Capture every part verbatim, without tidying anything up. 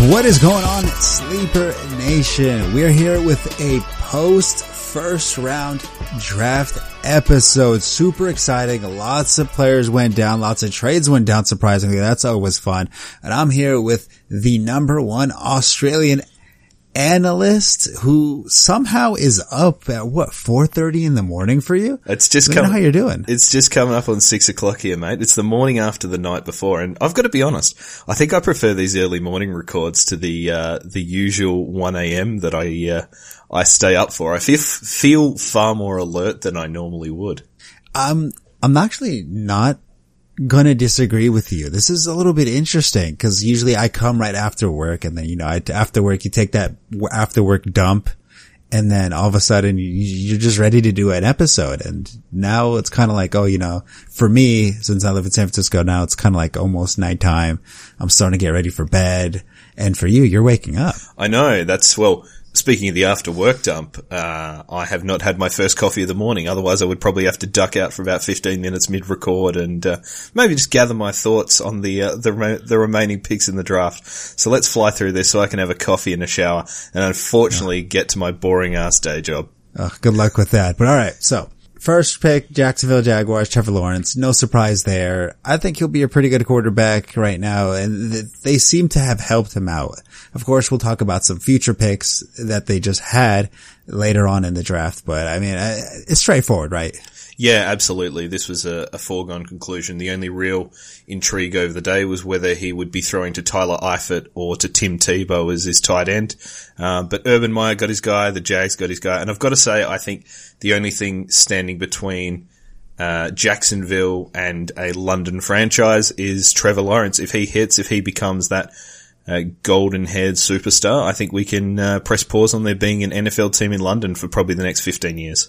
What is going on, Sleeper Nation? We're here with a post first round draft episode. Super exciting. Lots of players went down. Lots of trades went down, surprisingly. That's always fun. And I'm here with the number one Australian analyst who somehow is up at what, four thirty in the morning for you? It's just Let me coming. know how you're doing. It's just coming up on six o'clock here, mate. It's the morning after the night before, and I've got to be honest. I think I prefer these early morning records to the uh the usual one a.m. that I uh I stay up for. I feel feel far more alert than I normally would. Um, I'm actually not gonna disagree with you. This is a little bit interesting because usually I come right after work, and then, you know, I, after work you take that after work dump, and then all of a sudden you, you're just ready to do an episode. And now it's kind of like, oh, you know, for me, since I live in San Francisco now, it's kind of like almost nighttime. I'm starting to get ready for bed. And for you, you're waking up. I know. That's, well, speaking of the after work dump, uh, I have not had my first coffee of the morning. Otherwise I would probably have to duck out for about fifteen minutes mid record and, uh, maybe just gather my thoughts on the, uh, the, re- the remaining picks in the draft. So let's fly through this so I can have a coffee and a shower and unfortunately yeah. get to my boring ass day job. Oh, good luck with that. But all right. So first pick, Jacksonville Jaguars, Trevor Lawrence. No surprise there. I think he'll be a pretty good quarterback right now, and th- they seem to have helped him out. Of course, we'll talk about some future picks that they just had later on in the draft, but I mean, it's straightforward, right? Yeah, absolutely. This was a, a foregone conclusion. The only real intrigue over the day was whether he would be throwing to Tyler Eifert or to Tim Tebow as his tight end. Um, but Urban Meyer got his guy, the Jags got his guy, and I've got to say, I think the only thing standing between uh Jacksonville and a London franchise is Trevor Lawrence. If he hits, if he becomes that Uh, golden-haired superstar, I think we can uh, press pause on there being an N F L team in London for probably the next fifteen years.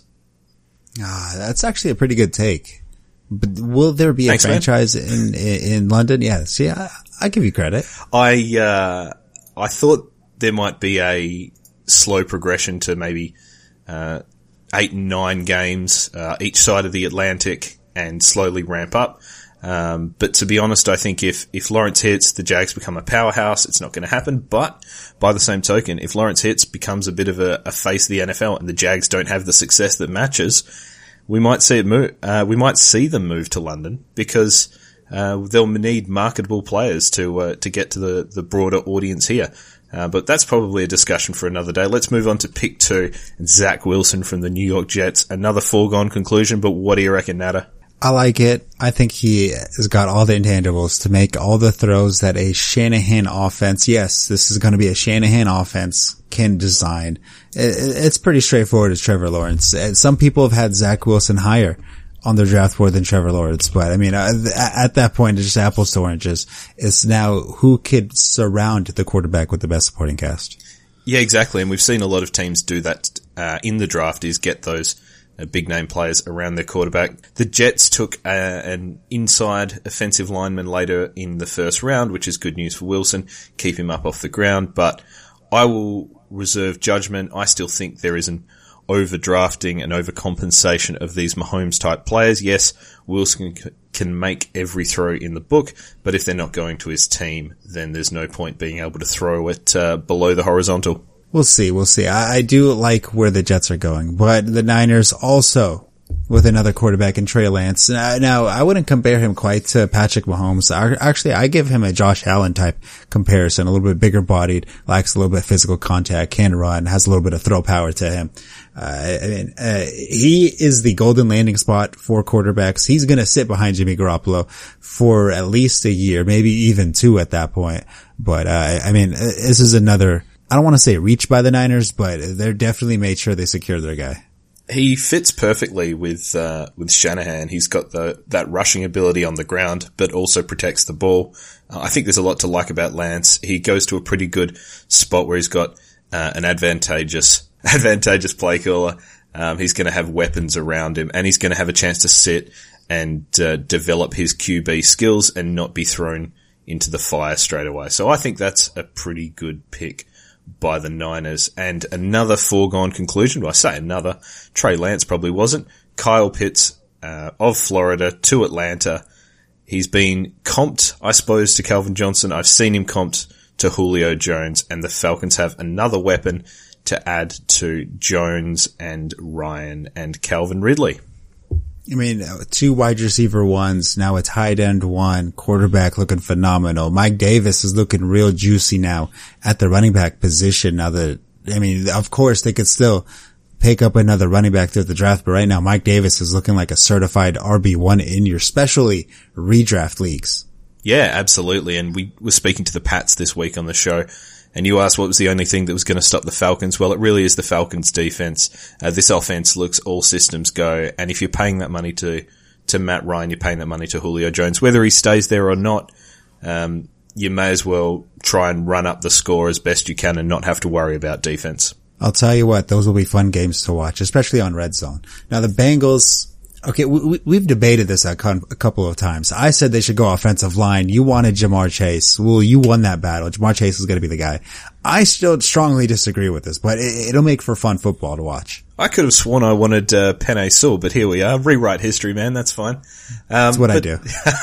Ah, that's actually a pretty good take. But will there be Thanks, a franchise in, in in London? Yes, yeah, I give you credit. I uh, I thought there might be a slow progression to maybe uh, eight and nine games uh, each side of the Atlantic and slowly ramp up. Um, but to be honest, I think if, if Lawrence hits, the Jags become a powerhouse. It's not going to happen. But by the same token, if Lawrence hits, becomes a bit of a, a face of the N F L and the Jags don't have the success that matches, we might see it move, uh, we might see them move to London because, uh, they'll need marketable players to, uh, to get to the, the broader audience here. Uh, but that's probably a discussion for another day. Let's move on to pick two, and Zach Wilson from the New York Jets. Another foregone conclusion, but what do you reckon, Natter? I like it. I think he has got all the intangibles to make all the throws that a Shanahan offense, yes, this is going to be a Shanahan offense, can design. It's pretty straightforward as Trevor Lawrence. Some people have had Zach Wilson higher on their draft board than Trevor Lawrence, but I mean, at that point, it's just apples to oranges. It's now who could surround the quarterback with the best supporting cast. Yeah, exactly. And we've seen a lot of teams do that uh, in the draft, is get those Uh, big name players around their quarterback. The Jets took uh, an inside offensive lineman later in the first round, which is good news for Wilson. Keep him up off the ground, but I will reserve judgment. I still think there is an overdrafting and overcompensation of these Mahomes type players. Yes, Wilson can make every throw in the book, but if they're not going to his team, then there's no point being able to throw it uh, below the horizontal. We'll see, we'll see. I, I do like where the Jets are going, but the Niners also with another quarterback in Trey Lance. Now, now I wouldn't compare him quite to Patrick Mahomes. I, actually, I give him a Josh Allen type comparison, a little bit bigger bodied, lacks a little bit of physical contact, can run, has a little bit of throw power to him. Uh, I mean, uh, he is the golden landing spot for quarterbacks. He's going to sit behind Jimmy Garoppolo for at least a year, maybe even two at that point. But, uh, I mean, this is another, I don't want to say reach by the Niners, but they're definitely made sure they secure their guy. He fits perfectly with, uh, with Shanahan. He's got the, that rushing ability on the ground, but also protects the ball. Uh, I think there's a lot to like about Lance. He goes to a pretty good spot where he's got, uh, an advantageous, advantageous play caller. Um, he's going to have weapons around him, and he's going to have a chance to sit and, uh, develop his Q B skills and not be thrown into the fire straight away. So I think that's a pretty good pick by the Niners. And another foregone conclusion, well, I say another, Trey Lance probably wasn't. Kyle Pitts, uh, of Florida to Atlanta. He's been comped, I suppose, to Calvin Johnson. I've seen him comped to Julio Jones, and the Falcons have another weapon to add to Jones and Ryan and Calvin Ridley. I mean, two wide receiver ones, now a tight end one, quarterback looking phenomenal. Mike Davis is looking real juicy now at the running back position. Now that, I mean, of course they could still pick up another running back through the draft, but right now Mike Davis is looking like a certified R B one in your especially redraft leagues. Yeah, absolutely. And we were speaking to the Pats this week on the show, and you asked what was the only thing that was going to stop the Falcons. Well, it really is the Falcons defense. Uh, this offense looks all systems go. And if you're paying that money to, to Matt Ryan, you're paying that money to Julio Jones, whether he stays there or not, um, you may as well try and run up the score as best you can and not have to worry about defense. I'll tell you what, those will be fun games to watch, especially on Red Zone. Now the Bengals, okay, we, we've debated this a, con- a couple of times. I said they should go offensive line. You wanted Jamar Chase. Well, you won that battle. Jamar Chase is going to be the guy. I still strongly disagree with this, but it, it'll make for fun football to watch. I could have sworn I wanted uh, Penei Sewell, but here we are. Rewrite history, man. That's fine. Um, That's what but, I do.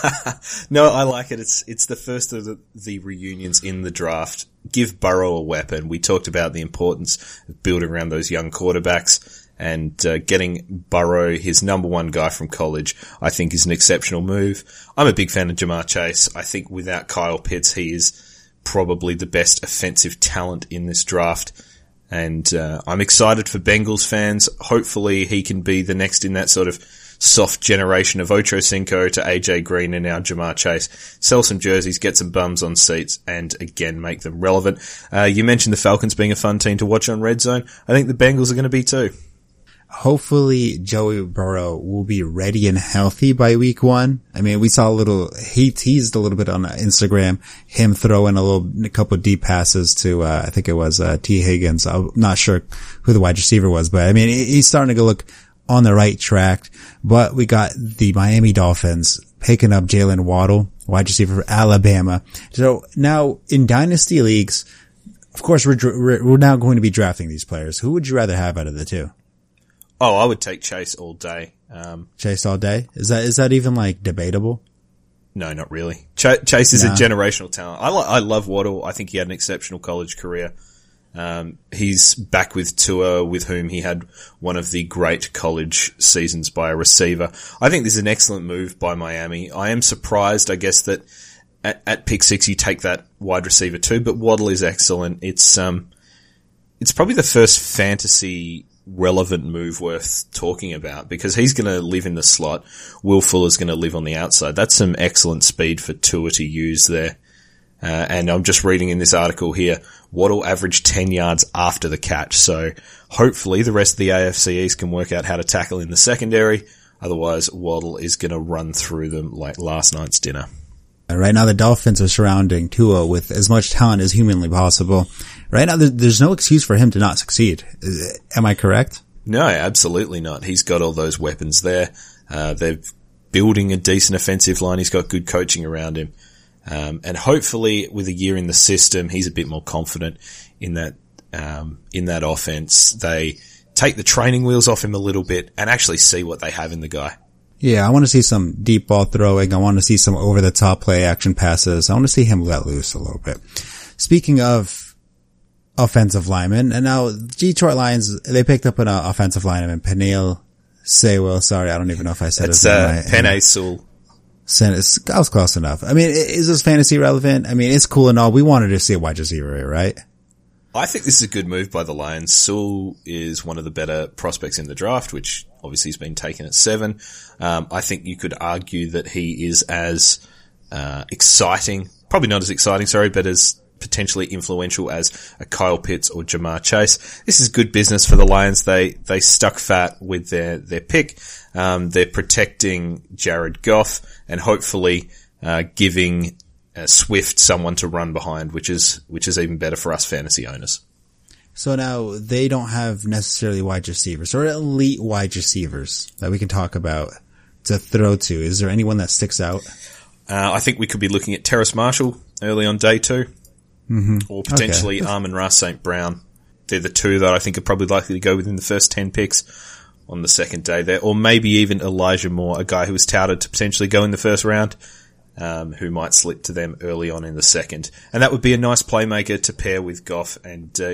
No, I like it. It's it's the first of the, the reunions in the draft. Give Burrow a weapon. We talked about the importance of building around those young quarterbacks. And uh, getting Burrow, his number one guy from college, I think is an exceptional move. I'm a big fan of Jamar Chase. I think without Kyle Pitts, he is probably the best offensive talent in this draft. And uh, I'm excited for Bengals fans. Hopefully he can be the next in that sort of soft generation of Ocho Cinco to A J Green and now Jamar Chase. Sell some jerseys, get some bums on seats, and again make them relevant. Uh, you mentioned the Falcons being a fun team to watch on Red Zone. I think the Bengals are going to be too. Hopefully Joey Burrow will be ready and healthy by week one. I mean, we saw a little, he teased a little bit on Instagram, him throwing a little, a couple of deep passes to, uh, I think it was, uh, T Higgins. I'm not sure who the wide receiver was, but I mean, he's starting to look on the right track. But we got the Miami Dolphins picking up Jalen Waddle, wide receiver for Alabama. So now in dynasty leagues, of course, we're, we're now going to be drafting these players. Who would you rather have out of the two? Oh, I would take Chase all day. Um, Chase all day? Is that, is that even like debatable? No, not really. Ch- Chase is no. a generational talent. I, lo- I love Waddle. I think he had an exceptional college career. Um, he's back with Tua, with whom he had one of the great college seasons by a receiver. I think this is an excellent move by Miami. I am surprised, I guess, that at, at pick six you take that wide receiver too, but Waddle is excellent. It's, um, it's probably the first fantasy relevant move worth talking about because he's going to live in the slot. Will Fuller's going to live on the outside. That's some excellent speed for Tua to use there. Uh, and I'm just reading in this article here, Waddle averaged ten yards after the catch. So hopefully the rest of the A F C East can work out how to tackle in the secondary. Otherwise, Waddle is going to run through them like last night's dinner. Right now, the Dolphins are surrounding Tua with as much talent as humanly possible. Right now, there's no excuse for him to not succeed. Am I correct? No, absolutely not. He's got all those weapons there. Uh, they're building a decent offensive line. He's got good coaching around him. Um, and hopefully with a year in the system, he's a bit more confident in that, um, in that offense. They take the training wheels off him a little bit and actually see what they have in the guy. Yeah, I want to see some deep ball throwing. I want to see some over-the-top play action passes. I want to see him let loose a little bit. Speaking of offensive linemen, and now Detroit Lions, they picked up an uh, offensive lineman, Penei Sewell. Sorry, I don't even know if I said it's, his uh, name. Penei Sewell. I was close enough. I mean, is this fantasy relevant? I mean, it's cool and all. We wanted to see a wide receiver, right? I think this is a good move by the Lions. Sewell is one of the better prospects in the draft, which obviously has been taken at seven. Um, I think you could argue that he is as uh, exciting, probably not as exciting, sorry, but as potentially influential as a Kyle Pitts or Jamar Chase. This is good business for the Lions. They they stuck fat with their their pick. Um, they're protecting Jared Goff and hopefully uh, giving Uh, Swift someone to run behind, which is which is even better for us fantasy owners. So now they don't have necessarily wide receivers or elite wide receivers that we can talk about to throw to. Is there anyone that sticks out? Uh, I think we could be looking at Terrace Marshall early on day two, mm-hmm. or potentially okay. Amon-Ra Saint Brown. They're the two that I think are probably likely to go within the first ten picks on the second day there, or maybe even Elijah Moore, a guy who was touted to potentially go in the first round. um, who might slip to them early on in the second. And that would be a nice playmaker to pair with Goff and uh,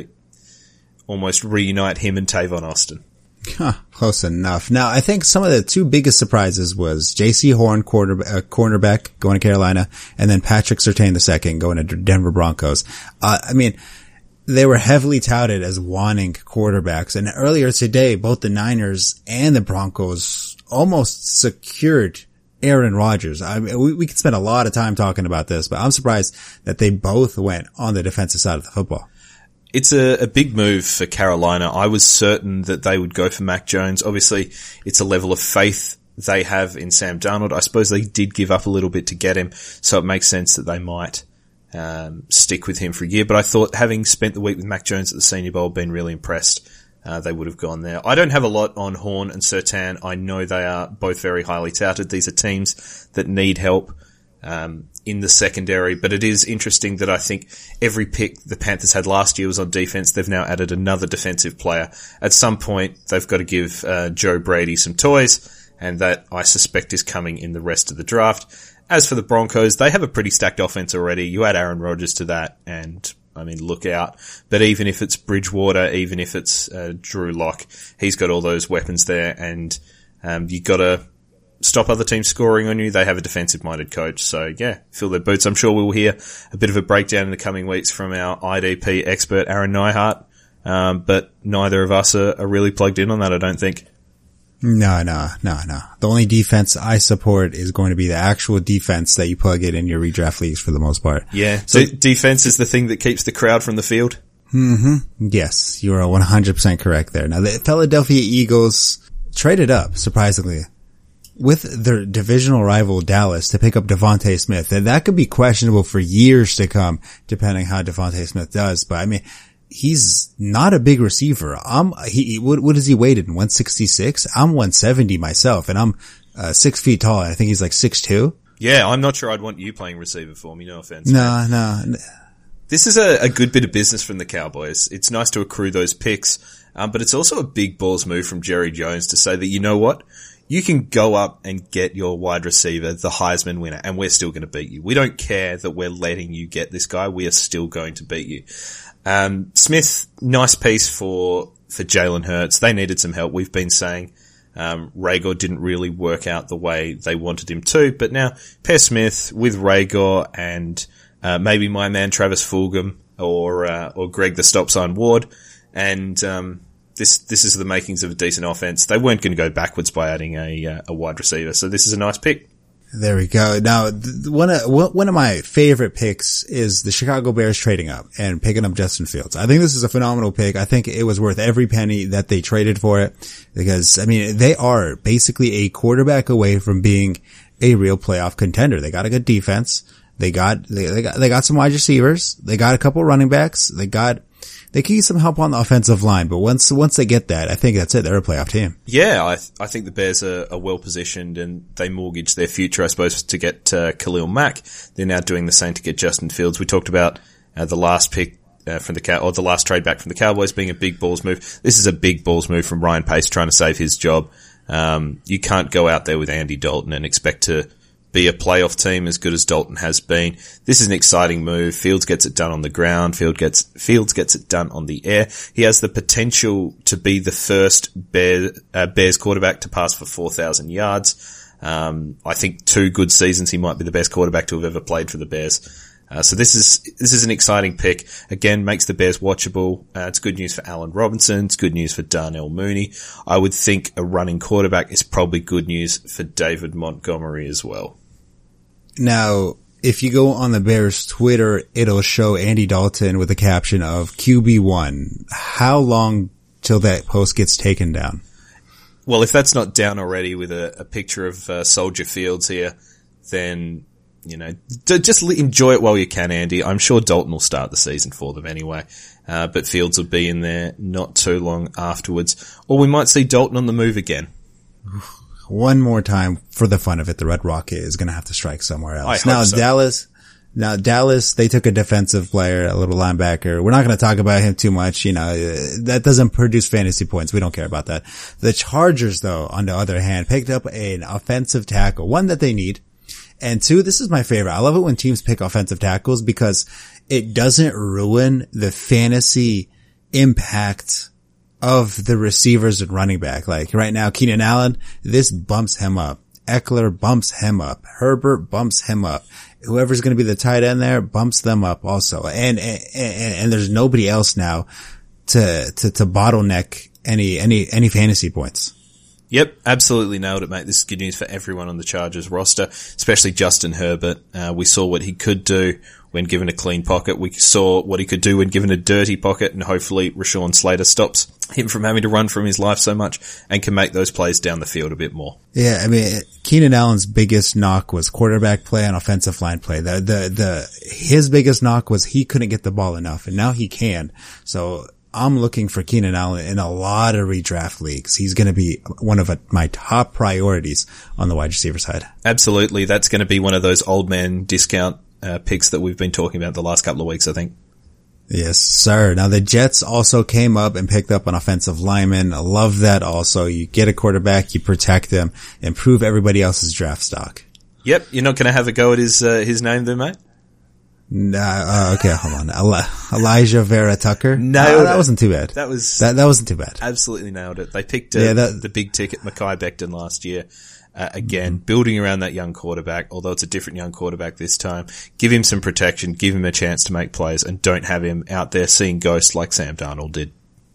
almost reunite him and Tavon Austin. Huh, close enough. Now, I think some of the two biggest surprises was J C Horn, quarter, uh, cornerback, going to Carolina, and then Patrick Surtain the second, going to Denver Broncos. Uh, I mean, they were heavily touted as wanting quarterbacks, and earlier today, both the Niners and the Broncos almost secured Aaron Rodgers. I mean, we, we could spend a lot of time talking about this, but I'm surprised that they both went on the defensive side of the football. It's a, a big move for Carolina. I was certain that they would go for Mac Jones. Obviously, it's a level of faith they have in Sam Darnold. I suppose they did give up a little bit to get him, so it makes sense that they might um, stick with him for a year. But I thought, having spent the week with Mac Jones at the Senior Bowl, been really impressed, uh, they would have gone there. I don't have a lot on Horn and Surtain. I know they are both very highly touted. These are teams that need help Um, in the secondary, but it is interesting that I think every pick the Panthers had last year was on defense. They've now added another defensive player. At some point, they've got to give uh, Joe Brady some toys, and that I suspect is coming in the rest of the draft. As for the Broncos, they have a pretty stacked offense already. You add Aaron Rodgers to that, and I mean, look out. But even if it's Bridgewater, even if it's uh, Drew Lock, he's got all those weapons there, and um, you got to stop other teams scoring on you. They have a defensive-minded coach. So, yeah, fill their boots. I'm sure we'll hear a bit of a breakdown in the coming weeks from our I D P expert, Aaron Neihart. Um, but neither of us are, are really plugged in on that, I don't think. No, no, no, no. The only defense I support is going to be the actual defense that you plug in in your redraft leagues for the most part. Yeah. So D- defense is the thing that keeps the crowd from the field? Mm-hmm. Yes, you are one hundred percent correct there. Now, the Philadelphia Eagles traded up, surprisingly, with their divisional rival Dallas to pick up Devontae Smith. And that could be questionable for years to come, depending how Devontae Smith does. But I mean, he's not a big receiver. I'm, he, what, what is he weighted in? one sixty-six? I'm one seventy myself, and I'm, uh, six feet tall. I think he's like six two. Yeah, I'm not sure I'd want you playing receiver for me, no offense. No, no. This is a, a good bit of business from the Cowboys. It's nice to accrue those picks, um, but it's also a big balls move from Jerry Jones to say that, you know what? You can go up and get your wide receiver, the Heisman winner, and we're still going to beat you. We don't care that we're letting you get this guy. We are still going to beat you. Um, Smith, nice piece for, for Jalen Hurts. They needed some help. We've been saying, um, Rager didn't really work out the way they wanted him to, but now pair Smith with Rager and, uh, maybe my man Travis Fulgham or, uh, or Greg the Stop Sign Ward, and, um, This, this is the makings of a decent offense. They weren't going to go backwards by adding a, uh, a wide receiver. So this is a nice pick. There we go. Now, one of, one of my favorite picks is the Chicago Bears trading up and picking up Justin Fields. I think this is a phenomenal pick. I think it was worth every penny that they traded for it because, I mean, they are basically a quarterback away from being a real playoff contender. They got a good defense. They got, they, they got, they got some wide receivers. They got a couple running backs. They got, They can use some help on the offensive line, but once once they get that, I think that's it. They're a playoff team. Yeah, I th- I think the Bears are, are well positioned, and they mortgage their future, I suppose, to get uh, Khalil Mack. They're now doing the same to get Justin Fields. We talked about uh, the last pick uh, from the Cow- or the last trade back from the Cowboys being a big balls move. This is a big balls move from Ryan Pace trying to save his job. Um, you can't go out there with Andy Dalton and expect to be a playoff team as good as Dalton has been. This is an exciting move. Fields gets it done on the ground. Field gets, Fields gets it done on the air. He has the potential to be the first Bear, uh, Bears quarterback to pass for four thousand yards. Um, I think two good seasons, he might be the best quarterback to have ever played for the Bears. Uh, so this is, this is an exciting pick. Again, makes the Bears watchable. Uh, it's good news for Allen Robinson. It's good news for Darnell Mooney. I would think a running quarterback is probably good news for David Montgomery as well. Now, if you go on the Bears Twitter, it'll show Andy Dalton with the caption of Q B one. How long till that post gets taken down? Well, if that's not down already with a, a picture of uh, Soldier Fields here, then, you know, d- just enjoy it while you can, Andy. I'm sure Dalton will start the season for them anyway, uh, but Fields will be in there not too long afterwards. Or we might see Dalton on the move again. One more time for the fun of it, the Red Rocket is going to have to strike somewhere else. I now, hope so. Dallas, now Dallas, they took a defensive player, a little linebacker. We're not going to talk about him too much. You know, that doesn't produce fantasy points. We don't care about that. The Chargers, though, on the other hand, picked up an offensive tackle, one that they need. And two, this is my favorite. I love it when teams pick offensive tackles because it doesn't ruin the fantasy impact of the receivers and running back. Like right now, Keenan Allen, this bumps him up. Eckler bumps him up. Herbert bumps him up. Whoever's going to be the tight end there bumps them up also. And, and, and there's nobody else now to, to, to bottleneck any, any, any fantasy points. Yep, absolutely nailed it, mate. This is good news for everyone on the Chargers roster, especially Justin Herbert. Uh, we saw what he could do when given a clean pocket. We saw what he could do when given a dirty pocket, and hopefully Rashawn Slater stops him from having to run from his life so much and can make those plays down the field a bit more. Yeah, I mean, Keenan Allen's biggest knock was quarterback play and offensive line play. The, the, the, his biggest knock was he couldn't get the ball enough, and now he can. So, I'm looking for Keenan Allen in a lot of redraft leagues. He's going to be one of my top priorities on the wide receiver side. Absolutely. That's going to be one of those old man discount uh, picks that we've been talking about the last couple of weeks, I think. Yes, sir. Now the Jets also came up and picked up an offensive lineman. I love that also. You get a quarterback, you protect them, improve everybody else's draft stock. Yep. You're not going to have a go at his, uh, his name there, mate? Nah, uh, okay, hold on. Eli- Elijah Vera Tucker. No, uh, that wasn't too bad. That was that. That wasn't too bad. Absolutely nailed it. They picked uh, yeah, that, the big ticket Mekhi Becton last year. Uh, again, mm-hmm. building around that young quarterback, although it's a different young quarterback this time. Give him some protection, give him a chance to make plays, and don't have him out there seeing ghosts like Sam Darnold did.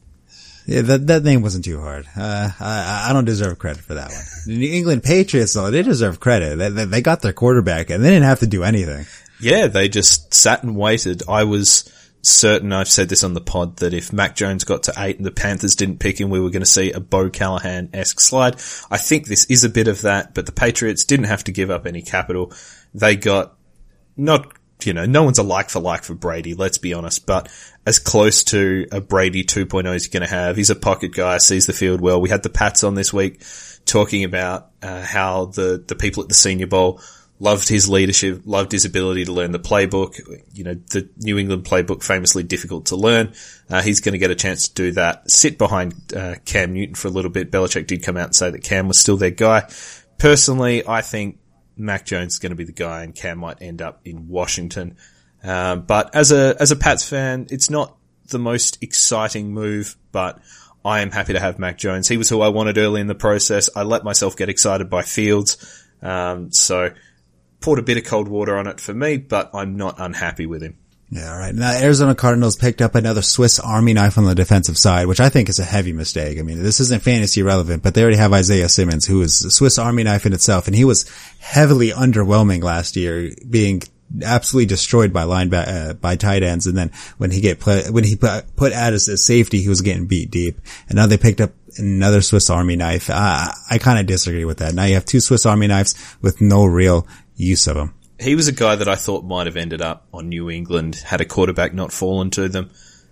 Yeah, that that name wasn't too hard. Uh, I I don't deserve credit for that one. The New England Patriots, though, they deserve credit. They, they they got their quarterback, and they didn't have to do anything. Yeah, they just sat and waited. I was certain, I've said this on the pod, that if Mac Jones got to eight and the Panthers didn't pick him, we were going to see a Bo Callahan-esque slide. I think this is a bit of that, but the Patriots didn't have to give up any capital. They got not, you know, no one's a like for like for Brady, let's be honest, but as close to a Brady two point oh as you're going to have. He's a pocket guy, sees the field well. We had the Pats on this week talking about uh, how the, the people at the Senior Bowl loved his leadership, loved his ability to learn the playbook. You know, the New England playbook famously difficult to learn. Uh, he's going to get a chance to do that. Sit behind uh, Cam Newton for a little bit. Belichick did come out and say that Cam was still their guy. Personally, I think Mac Jones is going to be the guy, and Cam might end up in Washington. Uh, but as a as a Pats fan, it's not the most exciting move, but I am happy to have Mac Jones. He was who I wanted early in the process. I let myself get excited by Fields. Um, so poured a bit of cold water on it for me, but I'm not unhappy with him. Yeah, all right. Now, Arizona Cardinals picked up another Swiss Army knife on the defensive side, which I think is a heavy mistake. I mean, this isn't fantasy relevant, but they already have Isaiah Simmons, who is a Swiss Army knife in itself, and he was heavily underwhelming last year, being absolutely destroyed by linebacker, uh, by tight ends. And then when he get play, when he put, put out as a safety, he was getting beat deep. And now they picked up another Swiss Army knife. Uh, I kind of disagree with that. Now you have two Swiss Army knives with no real use of them. He was a guy that I thought might have ended up on New England had a quarterback not fallen to them.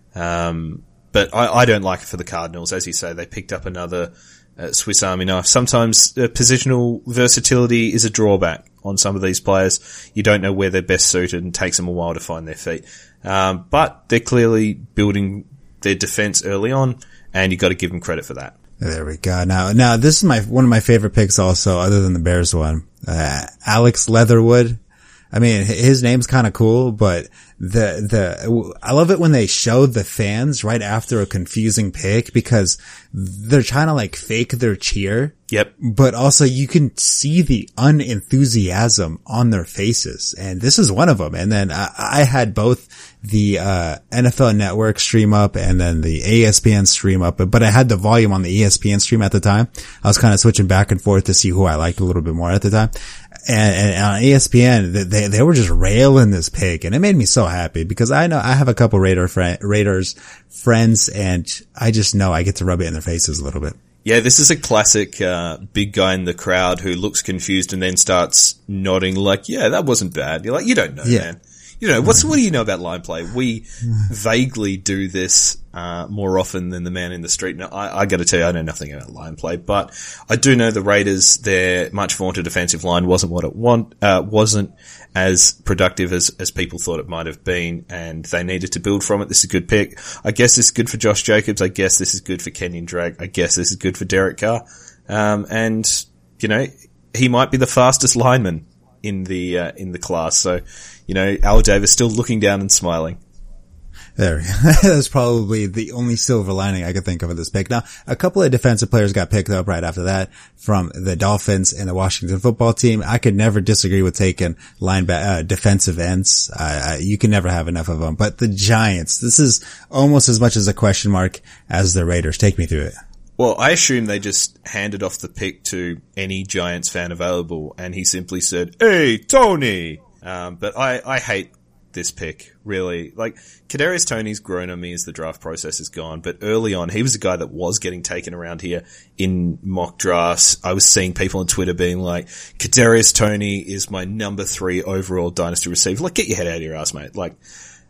Um, but I, I don't like it for the Cardinals. As you say, they picked up another uh, Swiss Army knife. Sometimes uh, positional versatility is a drawback on some of these players. You don't know where they're best suited and it takes them a while to find their feet. Um, but they're clearly building their defense early on, and you've got to give them credit for that. There we go. Now, now this is my, one of my favorite picks also, other than the Bears one. Uh, Alex Leatherwood. I mean, his name's kind of cool, but the, the, I love it when they show the fans right after a confusing pick because they're trying to like fake their cheer. Yep. But also you can see the unenthusiasm on their faces. And this is one of them. And then I, I had both the, uh, N F L Network stream up and then the E S P N stream up, but, but I had the volume on the E S P N stream at the time. I was kind of switching back and forth to see who I liked a little bit more at the time. And, and on E S P N, they, they were just railing this pick, and it made me so happy because I know I have a couple Raider friend, Raiders friends, and I just know I get to rub it in their faces a little bit. Yeah, this is a classic, uh, big guy in the crowd who looks confused and then starts nodding like, yeah, that wasn't bad. You're like, you don't know, yeah. man. You know, what's, what do you know about line play? We vaguely do this, uh, more often than the man in the street. Now, I, I gotta tell you, I know nothing about line play, but I do know the Raiders, their much vaunted defensive line wasn't what it want, uh, wasn't as productive as, as people thought it might have been, and they needed to build from it. This is a good pick. I guess this is good for Josh Jacobs. I guess this is good for Kenyon Drake. I guess this is good for Derek Carr. Um, and, you know, he might be the fastest lineman in the, uh, in the class. So, you know, Al Davis still looking down and smiling. There, that's probably the only silver lining I could think of in this pick. Now, a couple of defensive players got picked up right after that from the Dolphins and the Washington football team. I could never disagree with taking linebacker, uh, defensive ends. Uh, you can never have enough of them. But the Giants, this is almost as much as a question mark as the Raiders. Take me through it. Well, I assume they just handed off the pick to any Giants fan available, and he simply said, "Hey, Tony!" Um, but I, I hate this pick, really. Like, Kadarius Toney's grown on me as the draft process has gone, but early on, he was a guy that was getting taken around here in mock drafts. I was seeing people on Twitter being like, Kadarius Toney is my number three overall dynasty receiver. Like, get your head out of your ass, mate. Like,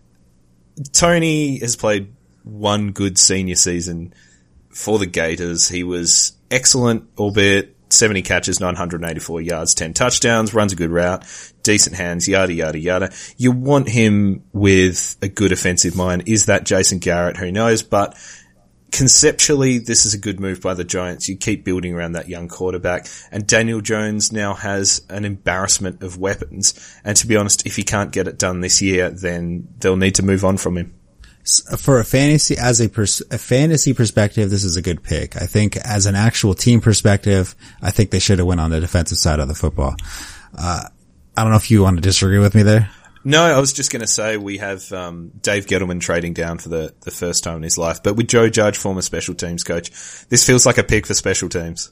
Toney has played one good senior season for the Gators. He was excellent, albeit seventy catches, nine hundred eighty-four yards, ten touchdowns, runs a good route, decent hands, yada, yada, yada. You want him with a good offensive mind. Is that Jason Garrett? Who knows? But conceptually, this is a good move by the Giants. You keep building around that young quarterback, and Daniel Jones now has an embarrassment of weapons. And to be honest, if he can't get it done this year, then they'll need to move on from him. For a fantasy, as a, pers- a fantasy perspective, this is a good pick. I think as an actual team perspective, I think they should have went on the defensive side of the football. Uh, I don't know if you want to disagree with me there. No, I was just going to say we have um, Dave Gettleman trading down for the, the first time in his life. But with Joe Judge, former special teams coach, this feels like a pick for special teams.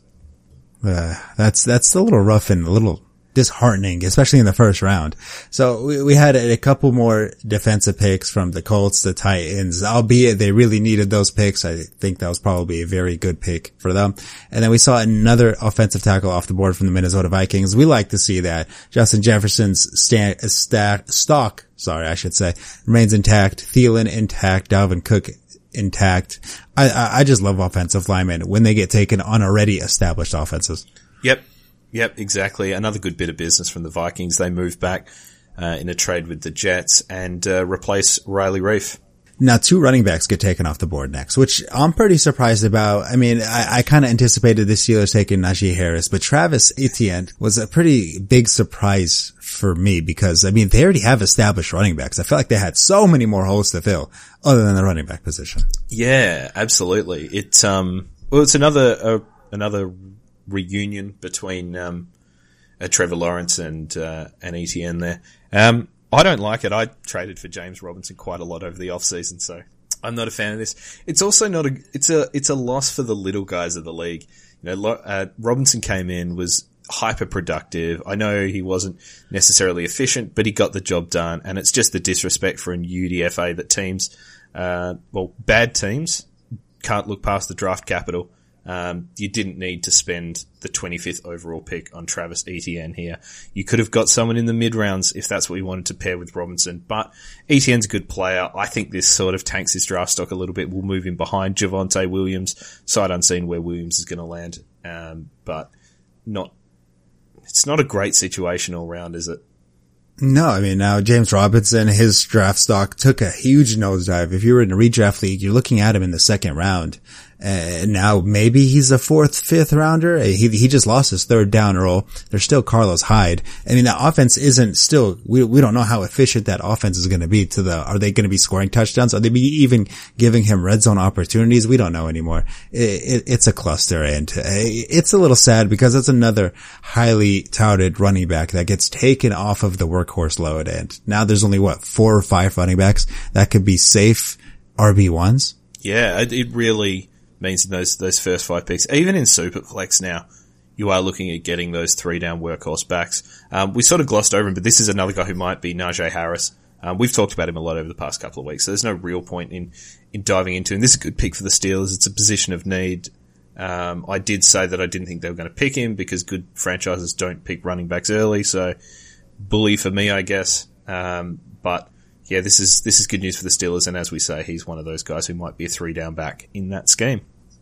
Uh, that's that's a little rough and a little disheartening, especially in the first round. So we, we had a, a couple more defensive picks from the Colts, the Titans, albeit they really needed those picks. I think that was probably a very good pick for them. And then we saw another offensive tackle off the board from the Minnesota Vikings. We like to see that. Justin Jefferson's sta- stack, stock, sorry, I should say, remains intact. Thielen intact. Dalvin Cook intact. I, I, I just love offensive linemen when they get taken on already established offenses. Yep. Yep, exactly. Another good bit of business from the Vikings. They moved back uh, in a trade with the Jets and uh, replace Riley Reif. Now, two running backs get taken off the board next, which I'm pretty surprised about. I mean, I, I kind of anticipated the Steelers taking Najee Harris, but Travis Etienne was a pretty big surprise for me because, I mean, they already have established running backs. I felt like they had so many more holes to fill other than the running back position. Yeah, absolutely. It's um, well, it's another uh, another. reunion between um uh, Trevor Lawrence and uh and Etienne there. Um I don't like it. I traded for James Robinson quite a lot over the off season, so I'm not a fan of this. It's also not a it's a it's a loss for the little guys of the league. You know, uh, Robinson came in, was hyper productive. I know he wasn't necessarily efficient, but he got the job done, and it's just the disrespect for a U D F A that teams uh well bad teams can't look past the draft capital. Um, you didn't need to spend the twenty-fifth overall pick on Travis Etienne here. You could have got someone in the mid rounds if that's what you wanted to pair with Robinson, but Etienne's a good player. I think this sort of tanks his draft stock a little bit. We'll move him behind Javonte Williams, sight unseen where Williams is going to land. Um, but not, it's not a great situation all round, is it? No, I mean, now James Robinson, his draft stock took a huge nosedive. If you were in a redraft league, you're looking at him in the second round. And now maybe he's a fourth, fifth rounder. He, he just lost his third down role. There's still Carlos Hyde. I mean, that offense isn't still, we, we don't know how efficient that offense is going to be to the, are they going to be scoring touchdowns? Are they be even giving him red zone opportunities? We don't know anymore. It, it, it's a cluster, and it's a little sad because it's another highly touted running back that gets taken off of the workhorse load. And now there's only what, four or five running backs that could be safe R B ones. Yeah, it, it really means in those those first five picks, even in Superflex now, you are looking at getting those three down workhorse backs. Um, we sort of glossed over him, but this is another guy who might be Najee Harris. Um, we've talked about him a lot over the past couple of weeks, so there's no real point in, in diving into him. This is a good pick for the Steelers. It's a position of need. Um, I did say that I didn't think they were going to pick him because good franchises don't pick running backs early, so bully for me, I guess. Um, but yeah, this is this is good news for the Steelers, and as we say, he's one of those guys who might be a three down back in that scheme.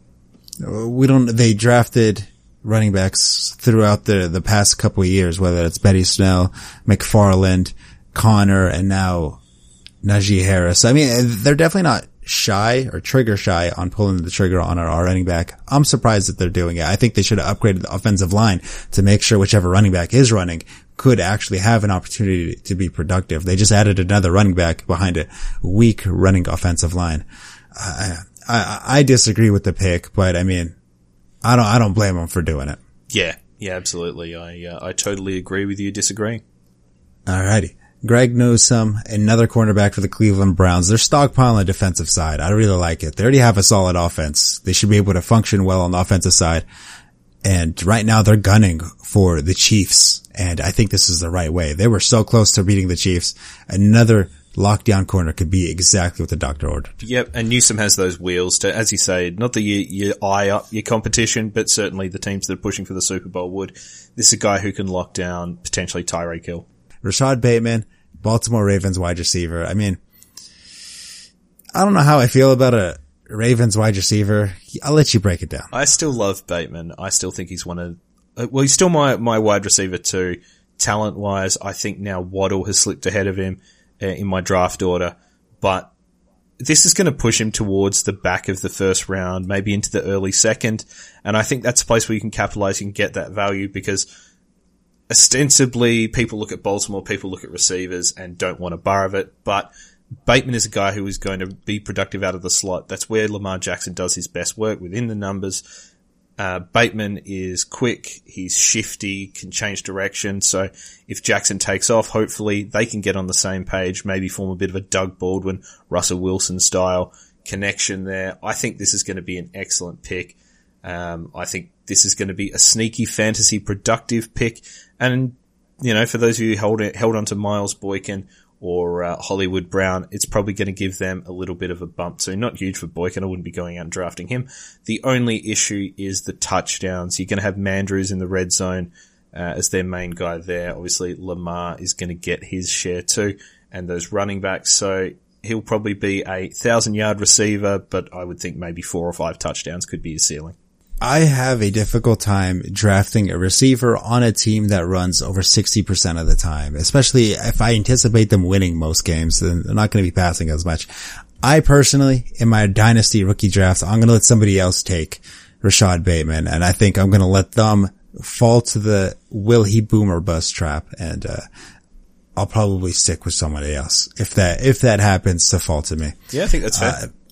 We don't. They drafted running backs throughout the the past couple of years, whether it's Betty Snell, McFarland, Connor, and now Najee Harris. I mean, they're definitely not shy or trigger shy on pulling the trigger on our, our running back. I'm surprised that they're doing it. I think they should have upgraded the offensive line to make sure whichever running back is running could actually have an opportunity to be productive. They just added another running back behind a weak running offensive line. I, I, I disagree with the pick, but I mean, I don't, I don't blame them for doing it. Yeah. Yeah, absolutely. I, uh, I totally agree with you disagreeing. Alrighty. Greg Newsome, another cornerback for the Cleveland Browns. They're stockpiling on the defensive side. I really like it. They already have a solid offense. They should be able to function well on the offensive side. And right now they're gunning for the Chiefs. And I think this is the right way. They were so close to beating the Chiefs. Another lockdown corner could be exactly what the doctor ordered. Yep, and Newsome has those wheels to, as you say, not that you, you eye up your competition, but certainly the teams that are pushing for the Super Bowl would. This is a guy who can lock down potentially Tyreek Hill. Rashad Bateman, Baltimore Ravens wide receiver. I mean, I don't know how I feel about a Ravens wide receiver. I'll let you break it down. I still love Bateman. I still think he's one of, well, he's still my, my wide receiver too. Talent wise, I think now Waddle has slipped ahead of him uh, in my draft order, but this is going to push him towards the back of the first round, maybe into the early second. And I think that's a place where you can capitalize, you can get that value because ostensibly people look at Baltimore, people look at receivers and don't want a bar of it, but Bateman is a guy who is going to be productive out of the slot. That's where Lamar Jackson does his best work, within the numbers. Uh, Bateman is quick, he's shifty, can change direction, so if Jackson takes off, hopefully they can get on the same page, maybe form a bit of a Doug Baldwin, Russell Wilson style connection there. I think this is going to be an excellent pick. Um, I think this is going to be a sneaky fantasy productive pick. And, you know, for those of you who held, it, held on to Miles Boykin or uh, Hollywood Brown, it's probably going to give them a little bit of a bump. So not huge for Boykin. I wouldn't be going out and drafting him. The only issue is the touchdowns. You're going to have Mandrews in the red zone uh, as their main guy there. Obviously, Lamar is going to get his share too, and those running backs. So he'll probably be a thousand-yard receiver, but I would think maybe four or five touchdowns could be his ceiling. I have a difficult time drafting a receiver on a team that runs over sixty percent of the time, especially if I anticipate them winning most games, then they're not going to be passing as much. I personally, in my dynasty rookie draft, I'm going to let somebody else take Rashad Bateman, and I think I'm going to let them fall to the will he boom or bust trap, and uh I'll probably stick with somebody else if that if that happens to fall to me. Yeah, I think that's fair.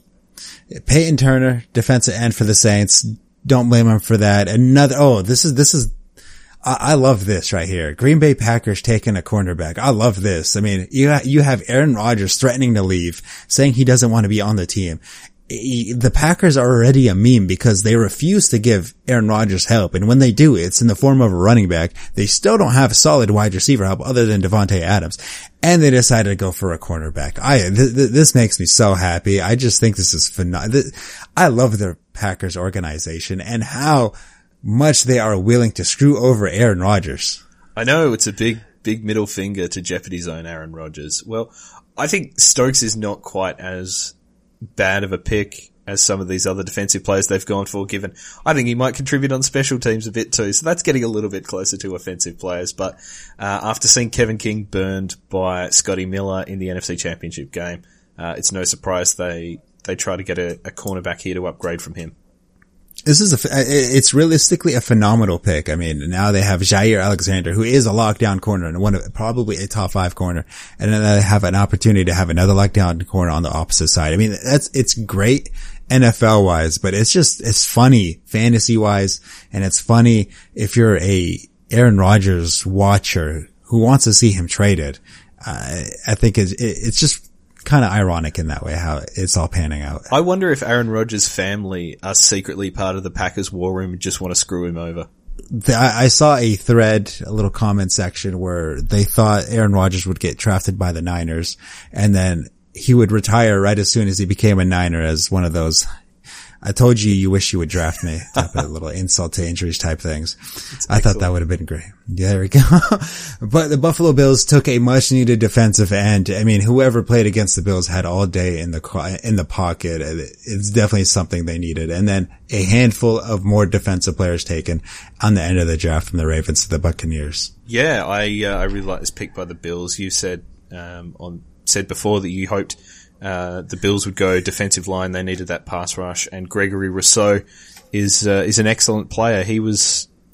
Uh, Peyton Turner, defensive end for the Saints. Don't blame him for that. Another, oh, this is, this is, I, I love this right here. Green Bay Packers taking a cornerback. I love this. I mean, you, ha- you have Aaron Rodgers threatening to leave, saying he doesn't want to be on the team. He, the Packers are already a meme because they refuse to give Aaron Rodgers help. And when they do, it's in the form of a running back. They still don't have a solid wide receiver help other than Devontae Adams. And they decided to go for a cornerback. I, th- th- this makes me so happy. I just think this is phenomenal. Th- I love the Packers organization and how much they are willing to screw over Aaron Rodgers. I know it's a big, big middle finger to Jeopardy zone Aaron Rodgers. Well, I think Stokes is not quite as bad of a pick as some of these other defensive players they've gone for, given I think he might contribute on special teams a bit too. So that's getting a little bit closer to offensive players. But uh, after seeing Kevin King burned by Scotty Miller in the N F C Championship game, uh, it's no surprise they they try to get a, a cornerback here to upgrade from him. This is a, it's realistically a phenomenal pick. I mean, now they have Jair Alexander, who is a lockdown corner and one of, probably a top five corner. And then they have an opportunity to have another lockdown corner on the opposite side. I mean, that's, it's great N F L wise, but it's just, it's funny fantasy wise. And it's funny if you're a Aaron Rodgers watcher who wants to see him traded. Uh, I think it's, it's just, kind of ironic in that way how it's all panning out. I wonder if Aaron Rodgers' family are secretly part of the Packers war room and just want to screw him over. The, I, I saw a thread, a little comment section where they thought Aaron Rodgers would get drafted by the Niners and then he would retire right as soon as he became a Niner as one of those I told you you wish you would draft me type of little insult to injuries type things. I thought that would have been great. Yeah, there we go. But the Buffalo Bills took a much needed defensive end. I mean, whoever played against the Bills had all day in the, in the pocket. It's definitely something they needed. And then a handful of more defensive players taken on the end of the draft from the Ravens to the Buccaneers. Yeah, I, uh, I really like this pick by the Bills. You said, um, on, said before that you hoped Uh, the Bills would go defensive line. They needed that pass rush, and Gregory Rousseau is uh, is an excellent player. He was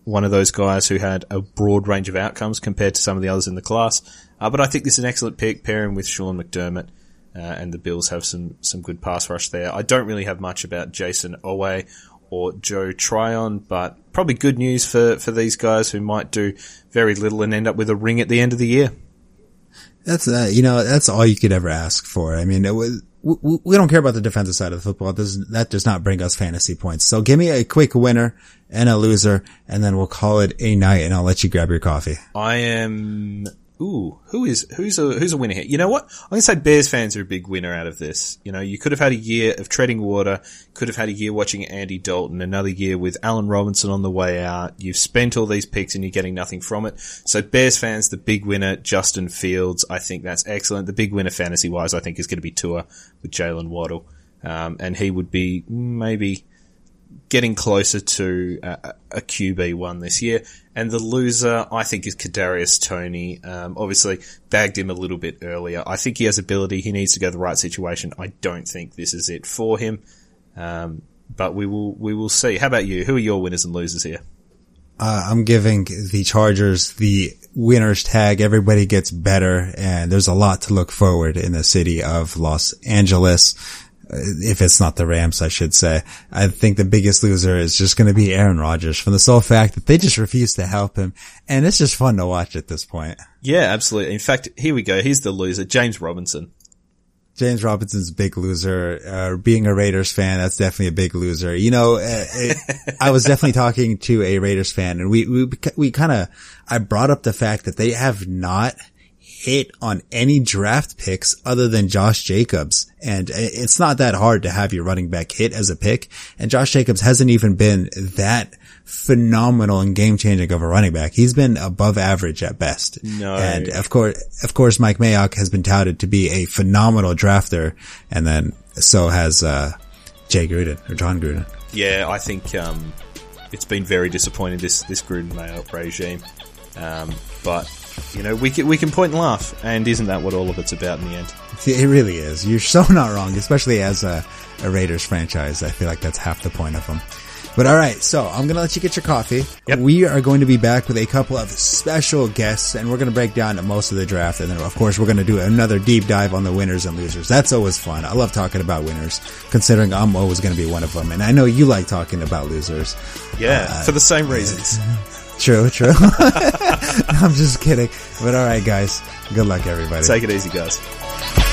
one of those guys who had a broad range of outcomes compared to some of the others in the class. Uh, but I think this is an excellent pick, pairing with Sean McDermott, uh, and the Bills have some, some good pass rush there. I don't really have much about Jason Owe or Joe Tryon, but probably good news for, for these guys who might do very little and end up with a ring at the end of the year. That's, uh, you know, that's all you could ever ask for. I mean, it was, we, we don't care about the defensive side of the football. Does, that does not bring us fantasy points. So give me a quick winner and a loser, and then we'll call it a night, and I'll let you grab your coffee. I am... Ooh, who is, who's a, who's a winner here? You know what? I'm going to say Bears fans are a big winner out of this. You know, you could have had a year of treading water, could have had a year watching Andy Dalton, another year with Allen Robinson on the way out. You've spent all these picks and you're getting nothing from it. So Bears fans, the big winner, Justin Fields. I think that's excellent. The big winner fantasy wise, I think is going to be Tua with Jalen Waddle. Um, and he would be maybe getting closer to a, a Q B one this year. And the loser, I think, is Kadarius Toney. Um, obviously, bagged him a little bit earlier. I think he has ability. He needs to go to the right situation. I don't think this is it for him. Um, but we will, we will see. How about you? Who are your winners and losers here? Uh, I'm giving the Chargers the winner's tag. Everybody gets better, and there's a lot to look forward in the city of Los Angeles. If it's not the Rams, I should say. I think the biggest loser is just going to be Aaron Rodgers, from the sole fact that they just refuse to help him. And it's just fun to watch at this point. Yeah, absolutely. In fact, here we go. Here's the loser, James Robinson. James Robinson's a big loser. Uh, being a Raiders fan, that's definitely a big loser. You know, uh, it, I was definitely talking to a Raiders fan, and we, we, we kind of, I brought up the fact that they have not hit on any draft picks other than Josh Jacobs. And it's not that hard to have your running back hit as a pick. And Josh Jacobs hasn't even been that phenomenal and game changing of a running back. He's been above average at best. No. And of course, of course, Mike Mayock has been touted to be a phenomenal drafter. And then so has, uh, Jay Gruden or John Gruden. Yeah, I think, um, it's been very disappointing, this, this Gruden Mayock regime. Um, but, you know, we can, we can point and laugh, and isn't that what all of it's about in the end? It really is. You're so not wrong, especially as a, a Raiders franchise. I feel like that's half the point of them. But alright, so I'm gonna let you get your coffee. Yep. We are going to be back with a couple of special guests, and we're gonna break down most of the draft, and then of course we're gonna do another deep dive on the winners and losers. That's always fun. I love talking about winners, considering I'm always gonna be one of them, and I know you like talking about losers. Yeah, uh, for the same reasons. True, true. I'm just kidding. But alright guys, good luck everybody. Take it easy, guys.